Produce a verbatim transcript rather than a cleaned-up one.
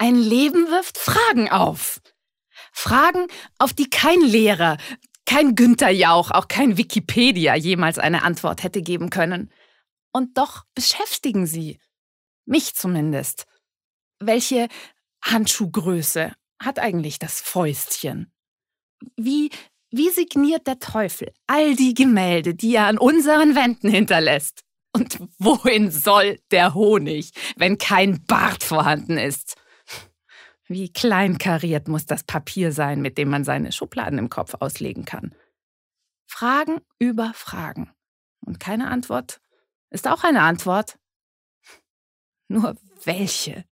Ein Leben wirft Fragen auf. Fragen, auf die kein Lehrer, kein Günther Jauch, auch kein Wikipedia jemals eine Antwort hätte geben können. Und doch beschäftigen sie. Mich zumindest. Welche Handschuhgröße hat eigentlich das Fäustchen? Wie, wie signiert der Teufel all die Gemälde, die er an unseren Wänden hinterlässt? Und wohin soll der Honig, wenn kein Bart vorhanden ist? Wie kleinkariert muss das Papier sein, mit dem man seine Schubladen im Kopf auslegen kann? Fragen über Fragen. Und keine Antwort ist auch eine Antwort. Nur welche?